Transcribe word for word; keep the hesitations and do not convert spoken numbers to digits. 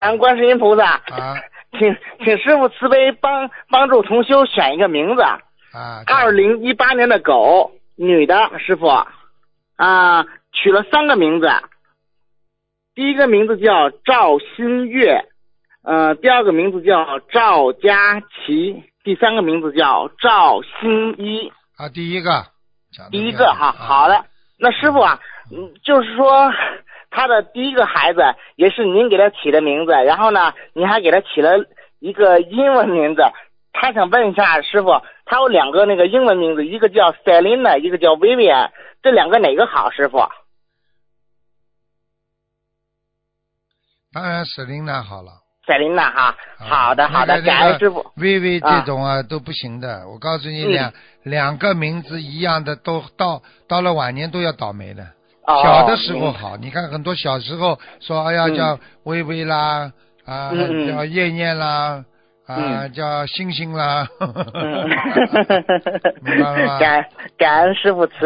感恩观世音菩萨。 啊请请师傅慈悲帮帮助同修选一个名字。 啊， 二零一八年的狗，女的，师傅啊，取了三个名字。第一个名字叫赵新月，呃，第二个名字叫赵佳琪，第三个名字叫赵新一。 啊，第一个， 第一个哈，好的。那师傅啊，嗯，就是说他的第一个孩子也是您给他起的名字，然后呢，您还给他起了一个英文名字。他想问一下师傅，他有两个那个英文名字，一个叫 Selina， 一个叫 Vivian， 这两个哪个好，师傅？ 当然史琳娜好了。 赛琳娜哈，好的好的， 那个、 感恩师傅。 微微这种啊、啊都不行的，我告诉你两、嗯、两个名字一样的都到到了晚年都要倒霉的。 哦、 小的时候好，嗯、你看很多小时候说哎呀、 嗯、 叫微微啦啊、 嗯、 叫燕燕啦啊、 嗯、 叫星星啦， 嗯、 明白了吗？ 感感恩师傅慈